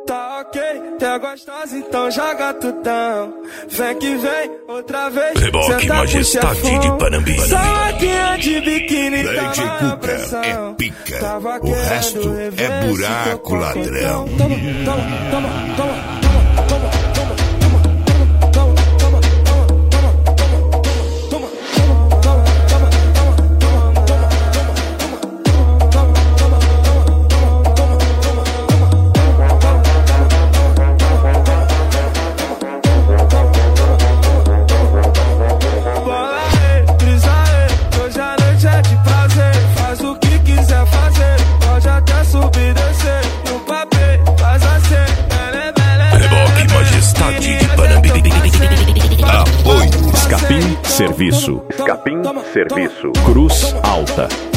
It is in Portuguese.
Tá ok, tá gostosa, então joga tutão. Vem que vem, outra vez. Reboque Majestade de Panambi. Saquinha de biquíni, Lady Cuca é pica, o resto é buraco, ladrão. Serviço. Capim Serviço. Cruz Alta.